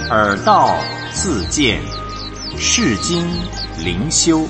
耳道自见，世经灵修。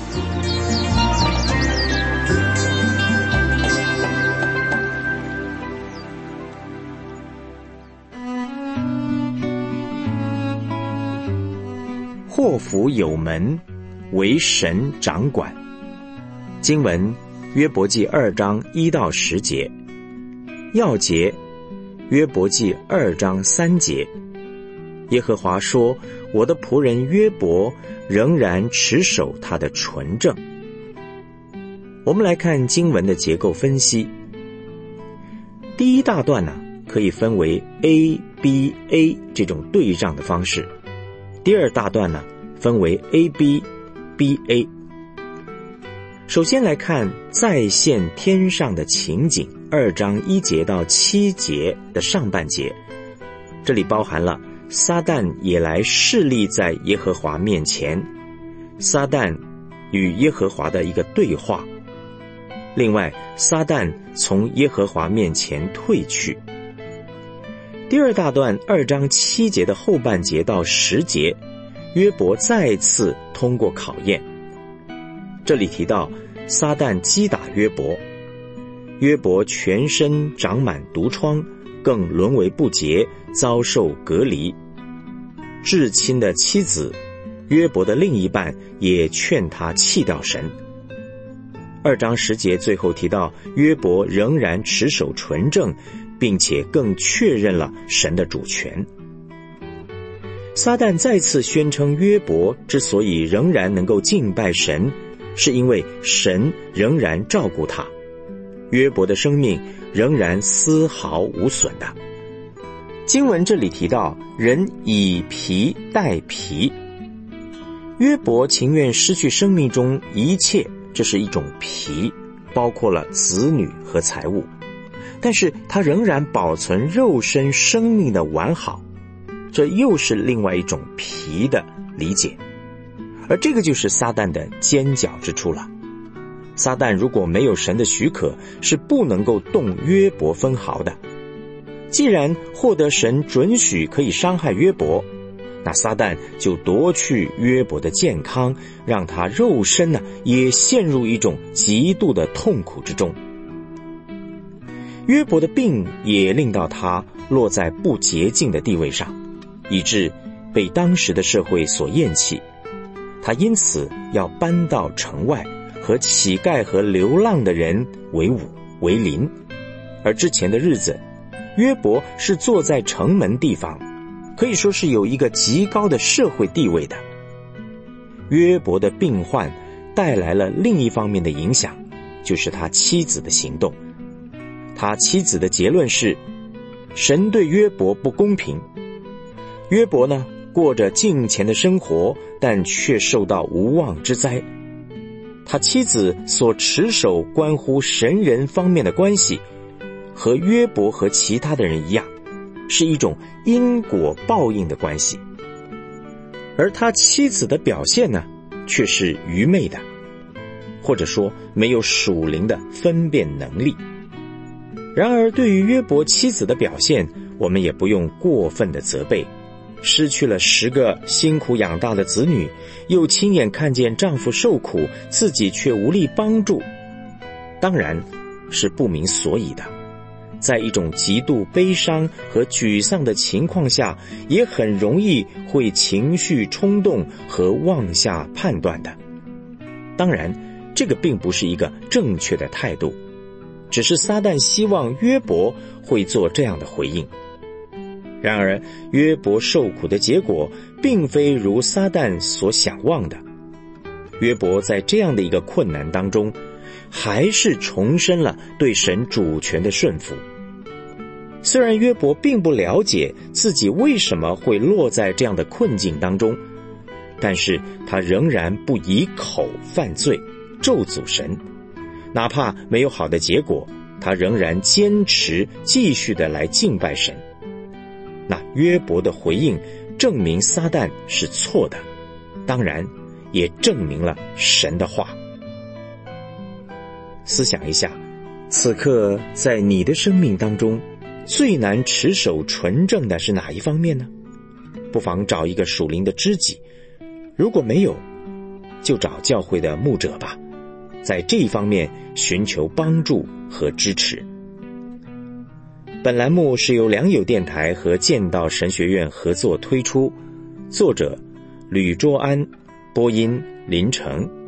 祸福有门，为神掌管。经文约伯记2章1到10节，要节约伯记2章3节。耶和华说，我的仆人约伯仍然持守他的纯正。我们来看经文的结构分析。第一大段可以分为 A、B、A 这种对仗的方式。第二大段分为 A、B、B-A。首先来看再现天上的情景，2章1节到7节的上半节，这里包含了撒旦也来侍立在耶和华面前，撒旦与耶和华的一个对话。另外，撒旦从耶和华面前退去。第二大段2章7节的后半节到10节，约伯再次通过考验。这里提到撒旦击打约伯，约伯全身长满毒疮，更沦为不洁，遭受隔离。至亲的妻子约伯的另一半也劝他弃掉神。2章10节最后提到约伯仍然持守纯正，并且更确认了神的主权。撒旦再次宣称约伯之所以仍然能够敬拜神，是因为神仍然照顾他，约伯的生命仍然丝毫无损的。经文这里提到人以皮代皮，约伯情愿失去生命中一切，这是一种皮，包括了子女和财物，但是他仍然保存肉身生命的完好，这又是另外一种皮的理解。而这个就是撒旦的尖角之处了。撒旦如果没有神的许可，是不能够动约伯分毫的。既然获得神准许可以伤害约伯，那撒旦就夺去约伯的健康，让他肉身也陷入一种极度的痛苦之中。约伯的病也令到他落在不洁净的地位上，以致被当时的社会所厌弃。他因此要搬到城外，和乞丐和流浪的人为伍为邻。而之前的日子，约伯是坐在城门地方，可以说是有一个极高的社会地位的。约伯的病患带来了另一方面的影响，就是他妻子的行动。他妻子的结论是，神对约伯不公平。约伯过着敬虔的生活，但却受到无妄之灾。他妻子所持守关乎神人方面的关系，和约伯和其他的人一样，是一种因果报应的关系。而他妻子的表现却是愚昧的，或者说没有属灵的分辨能力。然而对于约伯妻子的表现，我们也不用过分的责备。失去了10个辛苦养大的子女，又亲眼看见丈夫受苦，自己却无力帮助，当然是不明所以的。在一种极度悲伤和沮丧的情况下，也很容易会情绪冲动和妄下判断的。当然，这个并不是一个正确的态度，只是撒旦希望约伯会做这样的回应。然而，约伯受苦的结果并非如撒旦所想望的。约伯在这样的一个困难当中，还是重申了对神主权的顺服。虽然约伯并不了解自己为什么会落在这样的困境当中，但是他仍然不以口犯罪，咒诅神。哪怕没有好的结果，他仍然坚持继续的来敬拜神。那约伯的回应证明撒旦是错的，当然也证明了神的话。思想一下，此刻在你的生命当中，最难持守纯正的是哪一方面呢？ 不妨找一个属灵的知己，如果没有，就找教会的牧者吧，在这一方面寻求帮助和支持。本栏目是由良友电台和剑道神学院合作推出，作者吕卓安，播音林成。